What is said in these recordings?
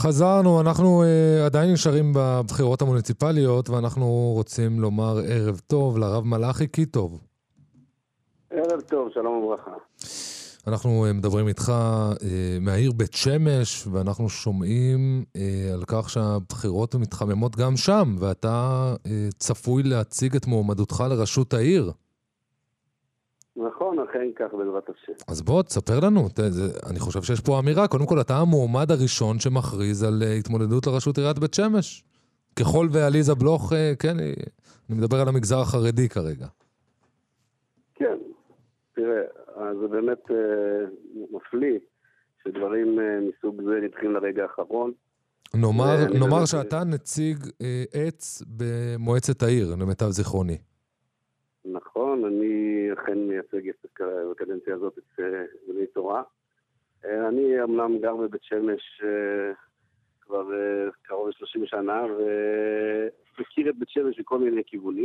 חזרנו, אנחנו עדיין נשארים בבחירות המוניציפליות, ואנחנו רוצים לומר ערב טוב לרב מלאכי קיטוב. ערב טוב, שלום וברכה. אנחנו מדברים איתך מהעיר בית שמש, ואנחנו שומעים על כך שהבחירות מתחממות גם שם, ואתה צפוי להציג את מועמדותך לראשות העיר. נכון, אכן כך בעזרת השם. אז בוא, תספר לנו. אני חושב שיש פה אמירה. קודם כל, אתה המועמד הראשון שמכריז על התמודדות לראשות עיריית בית שמש. ככל ועליזה בלוך, כן, אני מדבר על המגזר החרדי כרגע. כן, תראה, זה באמת מפליא שדברים מסוג זה נדחים לרגע האחרון. נאמר שאתה נציג עץ במועצת העיר, למיטב זיכרוני. נכון, אני אכן מייצג בקדנציה הזאת את בני תורה. אני אמנם גר בבית שמש כבר קרוב ל-30 שנה, ומכיר את בית שמש מכל מיני כיוונים.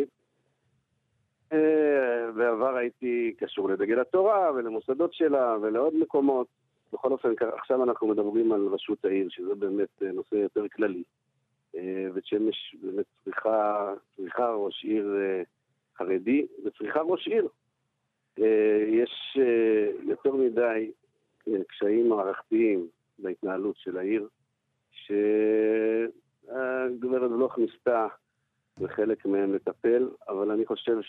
בעבר הייתי קשור לדגל התורה ולמוסדות שלה ולעוד מקומות. בכל אופן, עכשיו אנחנו מדברים על ראשות העיר, שזה באמת נושא יותר כללי. בית שמש באמת צריכה ראש עיר חרדי, וצריכה ראש עיר. יש יותר מדי קשיים מערכתיים בהתנהלות של העיר, שהגברת בלוך ניסתה וחלק מהם לטפל, אבל אני חושב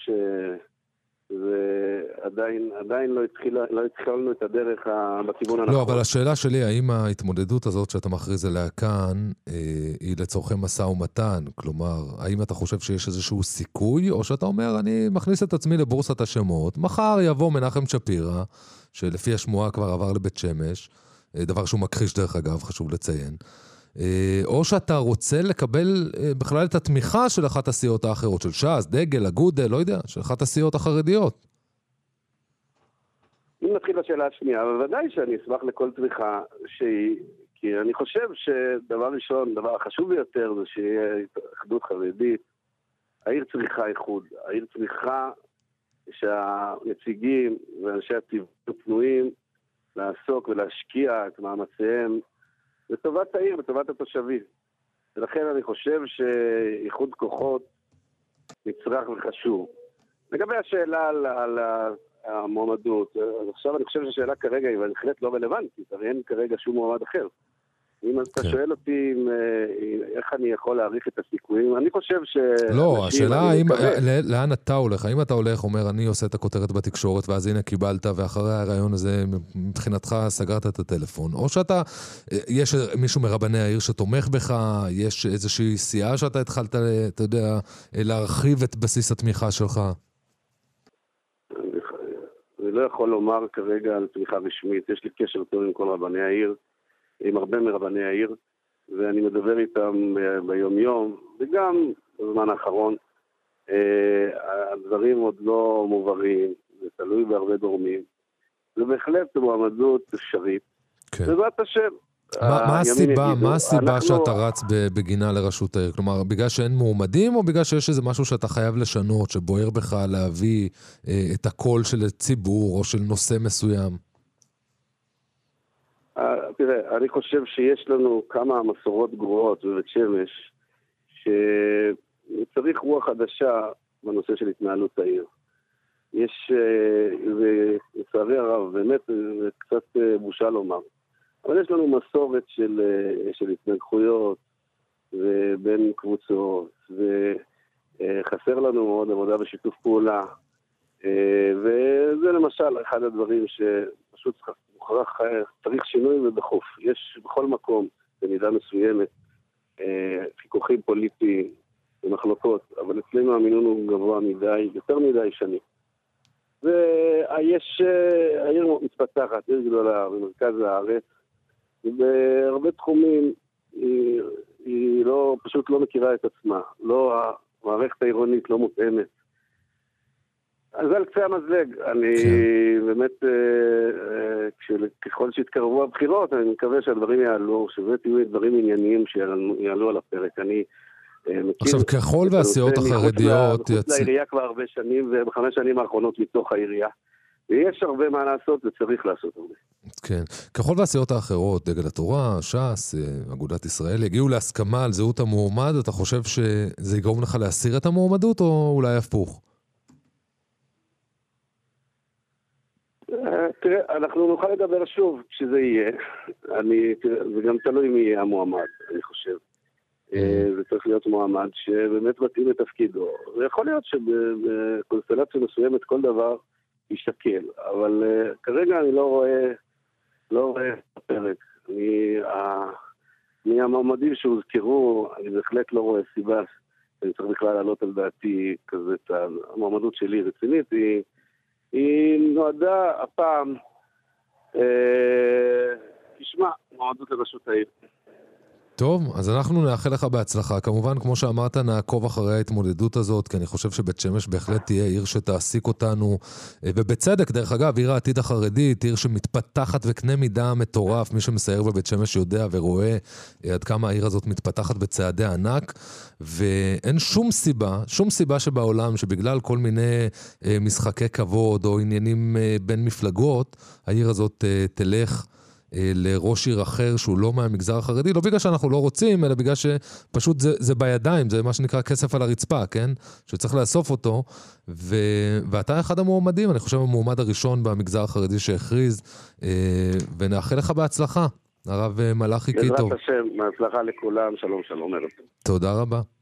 עדיין לא התחלנו את הדרך בכיוון הנכון. לא, אבל השאלה שלי, האם ההתמודדות הזאת שאתה מכריז עליה כאן, היא לצורכי משא ומתן? כלומר, האם אתה חושב שיש איזשהו סיכוי, או שאתה אומר, אני מכניס את עצמי לבורסת השמות, מחר יבוא מנחם שפירא, שלפי השמועה כבר עבר לבית שמש, דבר שהוא מכחיש דרך אגב, חשוב לציין, או שאתה רוצה לקבל בכלל את התמיכה של אחת הסיעות האחרות, של ש"ס, דגל, אגודה, לא יודע, של אחת הסיעות החרדיות. אם נתחיל לשאלה השנייה, אבל ודאי שאני אשמח לכל תמיכה כי אני חושב שדבר ראשון, דבר החשוב ביותר זה שיהיה אחדות חרדית. העיר צריכה איחוד, העיר צריכה שהנציגים ואנשי הציבור פנויים לעסוק ולהשקיע את מאמציהם לטובת העיר, לטובת התושבים. ולכן אני חושב שאיחוד כוחות נצרך וחשוב. לגבי השאלה על המועמדות, עכשיו אני חושב שהשאלה כרגע היא בהחלט לא רלוונטית, הרי אין כרגע שום מועמד אחר. אם אתה שואל אותי איך אני יכול להעריך את הסיכויים, אני חושב לא, השאלה לאן אתה הולך? האם אתה הולך, אומר, אני עושה את הכותרת בתקשורת, ואז הנה קיבלת, ואחרי הרעיון הזה, מבחינתך סגרת את הטלפון, או שאתה, יש מישהו מרבני העיר שתומך בך, יש איזושהי סיעה שאתה התחלת, אתה יודע, להרחיב את בסיס התמיכה שלך? אני לא יכול לומר כרגע על תמיכה רשמית, יש לי קשר טוב עם כל רבני העיר, עם הרבה מרבני העיר, ואני מדבר איתם ביום יום, וגם בזמן האחרון, הדברים עוד לא מובהרים, זה תלוי בהרבה גורמים, זה בהחלט מועמדות אפשרית, בעזרת השם. מה הסיבה שאתה רץ בגינה לראשות העיר? כלומר, בגלל שאין מועמדים, או בגלל שיש איזה משהו שאתה חייב לשנות, שבוער בך להביא את הקול של ציבור, או של נושא מסוים? תראה, אני חושב שיש לנו כמה מסורות גרועות בבית שמש, שצריך רוח חדשה בנושא של התנהלות העיר. יש, לצערי הרב, באמת, זה קצת בושה לומר. אבל יש לנו מסורת של התנגחויות ובין קבוצות, וחסר לנו מאוד עבודה בשיתוף פעולה. וזה למשל אחד הדברים שפשוט צריך שינוי ודחוף. יש בכל מקום, במידה מסוימת, חיכוכים פוליטיים ומחלוקות, אבל אצלנו המינון הוא גבוה מדי, יותר מדי שנים. ויש העיר מתפתחת, עיר גדולה במרכז הארץ, ובהרבה תחומים היא פשוט לא מכירה את עצמה, המערכת העירונית לא מותאמת. אז על קצה המזלג, אני באמת, ככל שהתקרבו הבחירות, אני מקווה שהדברים יעלו, שזה תהיו דברים ענייניים שיעלו על הפרק. אני מכיר... עכשיו, ככל והסיעות החרדיות... מחוץ לעירייה כבר הרבה שנים, וב5 שנים האחרונות מתוך העירייה. ויש הרבה מה לעשות וצריך לעשות הרבה. כן. ככל והסיעות האחרות, דגל התורה, ש"ס, אגודת ישראל, יגיעו להסכמה על זהות המועמד, אתה חושב שזה יגרום לך להסיר את המועמדות, או אולי הפוך? תראה, אנחנו נוכל לדבר שוב כשזה יהיה. זה גם תלוי מי יהיה המועמד, אני חושב. זה צריך להיות מועמד שבאמת מתאים לתפקידו. ויכול להיות שבקונסטלציה מסוימת כל דבר יישקל, אבל כרגע אני לא רואה הפרק. מהמועמדים שהוזכרו, אני בהחלט לא רואה סיבה שאני צריך בכלל לעלות על דעתי כזה. המועמדות שלי רצינית, היא נועדה הפעם, תשמע, מועמדות לראשות העיר. טוב, אז אנחנו נאחל לך בהצלחה. כמובן, כמו שאמרת, נעקוב אחרי ההתמודדות הזאת, כי אני חושב שבית שמש בהחלט תהיה עיר שתעסיק אותנו, ובצדק, דרך אגב, עיר העתיד החרדית, עיר שמתפתחת וקנה מידה מטורף, מי שמסייר בבית שמש יודע ורואה עד כמה העיר הזאת מתפתחת בצעדי ענק, ואין שום סיבה שבעולם, שבגלל כל מיני משחקי כבוד או עניינים בין מפלגות, העיר הזאת תלך לראש עיר אחר שהוא לא מהמגזר החרדי, לא בגלל שאנחנו לא רוצים, אלא בגלל שפשוט זה בידיים, זה מה שנקרא כסף על הרצפה, כן? שצריך לאסוף אותו, ואתה אחד המועמדים, אני חושב המועמד הראשון במגזר החרדי שהכריז, ונאחל לך בהצלחה, הרב מלאכי קיטוב. בעזרת השם, בהצלחה לכולם, שלום שלום. תודה רבה.